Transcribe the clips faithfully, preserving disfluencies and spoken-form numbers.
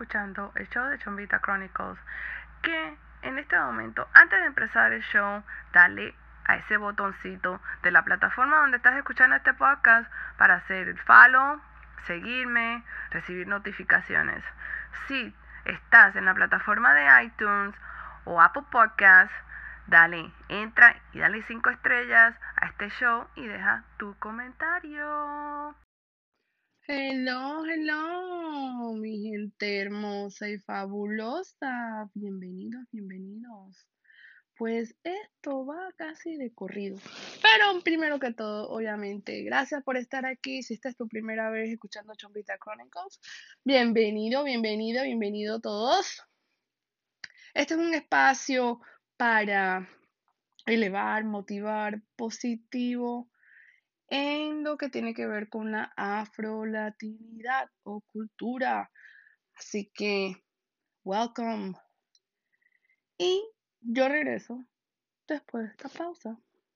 escuchando el show de Chombita Chronicles, que en este momento, antes de empezar el show, dale a ese botoncito de la plataforma donde estás escuchando este podcast para hacer el follow, seguirme, recibir notificaciones. Si estás en la plataforma de iTunes o Apple Podcasts, dale, entra y dale cinco estrellas a este show y deja tu comentario. Hello, hello, mi gente hermosa y fabulosa. Bienvenidos, bienvenidos. Pues esto va casi de corrido. Pero primero que todo, obviamente, gracias por estar aquí. Si esta es tu primera vez escuchando Chombita Chronicles, bienvenido, bienvenido, bienvenido todos. Este es un espacio para elevar, motivar, positivo en lo que tiene que ver con la afrolatinidad o cultura. Así que, welcome. Y yo regreso después de esta pausa.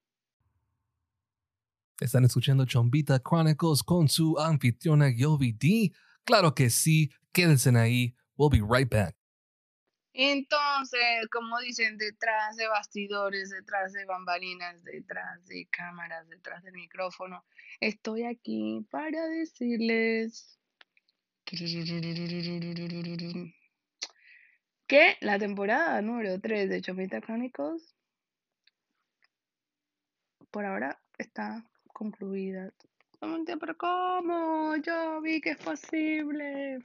Están escuchando Chombita Chronicles con su anfitriona Yovi D. Claro que sí, quédense ahí. We'll be right back. Entonces, como dicen, detrás de bastidores, detrás de bambalinas, detrás de cámaras, detrás del micrófono, estoy aquí para decirles que la temporada número tres de Chombita Chronicles por ahora está concluida. Pero ¿cómo? Yo vi que es posible.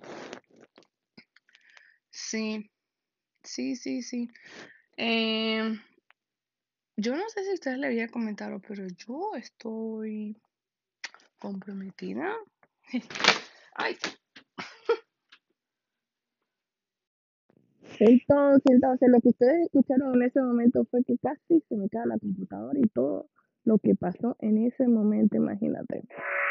Sí, sí, sí, sí. Eh, yo no sé si ustedes le había comentado, pero yo estoy comprometida. Ay. Entonces, entonces, lo que ustedes escucharon en ese momento fue que casi se me cae la computadora y todo lo que pasó en ese momento, imagínate.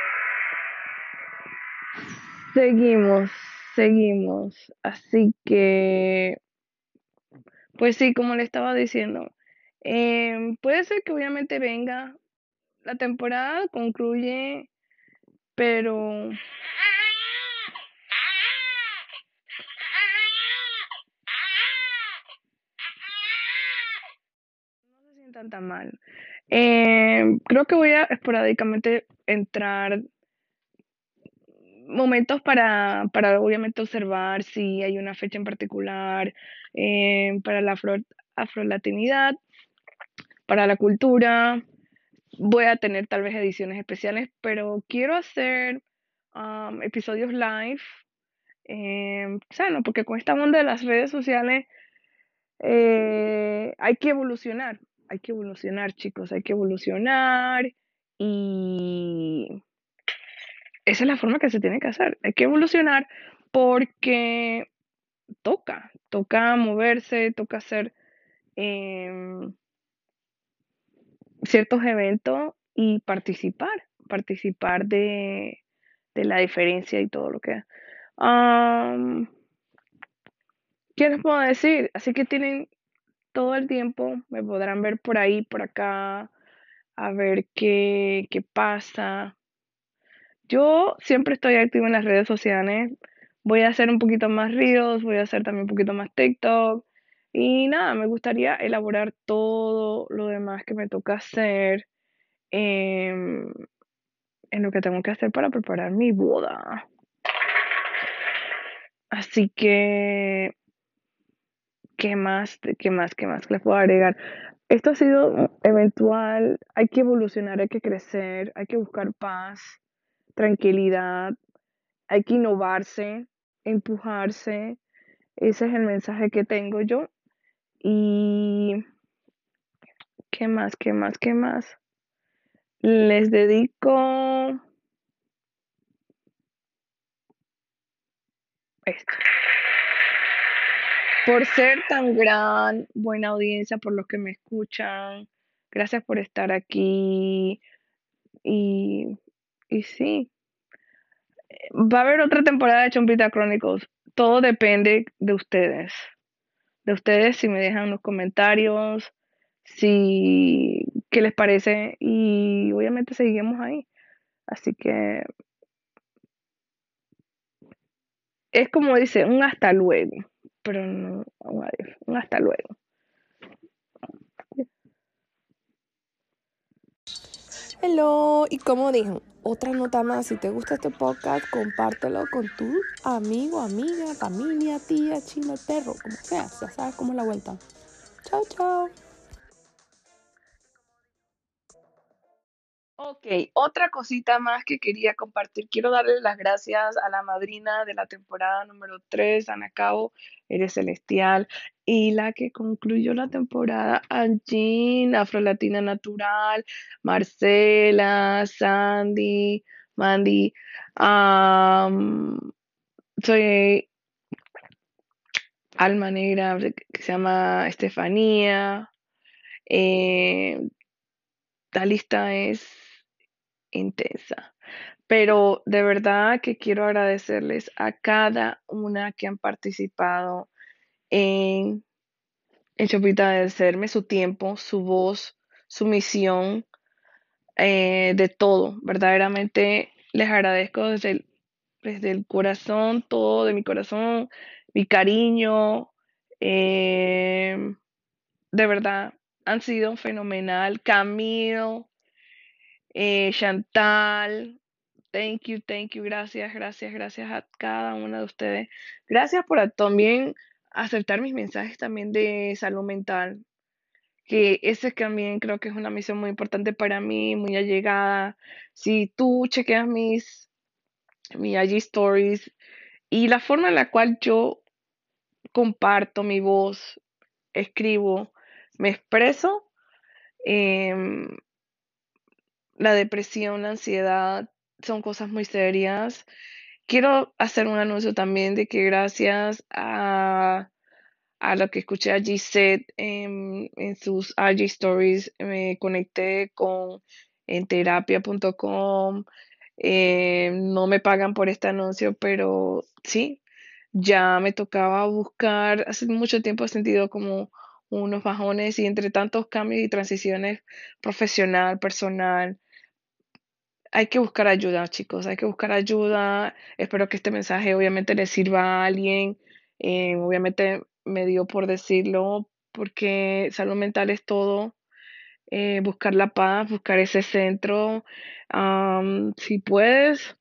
Seguimos, seguimos. Así que, pues sí, como le estaba diciendo, eh, puede ser que obviamente venga, la temporada concluye, pero no se sientan tan mal. Eh, creo que voy a esporádicamente entrar momentos para, para obviamente observar si hay una fecha en particular eh, para la afro, afrolatinidad, para la cultura. Voy a tener tal vez ediciones especiales, pero quiero hacer um, episodios live, eh, sano, porque con esta onda de las redes sociales eh, hay que evolucionar, hay que evolucionar, chicos, hay que evolucionar y esa es la forma que se tiene que hacer, hay que evolucionar porque toca, toca moverse, toca hacer eh, ciertos eventos y participar, participar de, de la diferencia y todo lo que... Um, ¿Qué les puedo decir? Así que tienen todo el tiempo, me podrán ver por ahí, por acá, a ver qué, qué pasa. Yo siempre estoy activa en las redes sociales, voy a hacer un poquito más Reels, voy a hacer también un poquito más TikTok. Y nada, me gustaría elaborar todo lo demás que me toca hacer. Eh, en lo que tengo que hacer para preparar mi boda. Así que, ¿qué más? ¿Qué más? ¿Qué más les puedo agregar? Esto ha sido eventual, hay que evolucionar, hay que crecer, hay que buscar paz, tranquilidad, hay que innovarse, empujarse. Ese es el mensaje que tengo yo. Y, ¿qué más? ¿Qué más? ¿Qué más? Les dedico esto. Por ser tan gran, buena audiencia, por los que me escuchan. Gracias por estar aquí. Y, y sí, va a haber otra temporada de Chompita Chronicles. Todo depende de ustedes. De ustedes, si me dejan los comentarios, si qué les parece. Y obviamente seguimos ahí. Así que Es como dice, un hasta luego, pero no un adiós, un hasta luego. Hello, y como dije, otra nota más, si te gusta este podcast, compártelo con tu amigo, amiga, familia, tía, chino, perro, como sea, ya sabes cómo es la vuelta. Chao, chao. Ok, otra cosita más que quería compartir. Quiero darle las gracias a la madrina de la temporada número tres, Ana Cabo, eres celestial, y la que concluyó la temporada, Angie, Afrolatina Natural, Marcela, Sandy, Mandy, am, soy Alma Negra, que se llama Estefanía. eh, la lista es intensa. Pero de verdad que quiero agradecerles a cada una que han participado en, en Chopita del Serme, su tiempo, su voz, su misión, eh, de todo. Verdaderamente les agradezco desde el, desde el corazón, todo de mi corazón, mi cariño. eh, de verdad, han sido fenomenal. Camilo, eh, Chantal, thank you, thank you, gracias, gracias, gracias a cada una de ustedes. Gracias por a- también aceptar mis mensajes también de salud mental, que ese también creo que es una misión muy importante para mí, muy allegada. Si tú chequeas mis, mi I G Stories y la forma en la cual yo comparto mi voz, escribo, me expreso, em, la depresión, la ansiedad son cosas muy serias. Quiero hacer un anuncio también de que gracias a, a lo que escuché a Gisette en, en sus I G Stories, me conecté con en terapia punto com. Eh, no me pagan por este anuncio, pero sí, ya me tocaba buscar. Hace mucho tiempo he sentido como unos bajones y entre tantos cambios y transiciones profesional, personal, hay que buscar ayuda, chicos, hay que buscar ayuda. Espero que este mensaje obviamente le sirva a alguien. Eh, obviamente me dio por decirlo porque salud mental es todo. Eh, buscar la paz, buscar ese centro. Am, si puedes,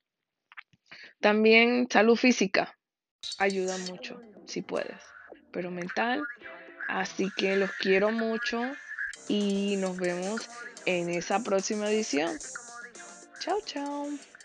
también salud física ayuda mucho, si puedes, pero mental. Así que los quiero mucho y nos vemos en esa próxima edición. Chao, chao.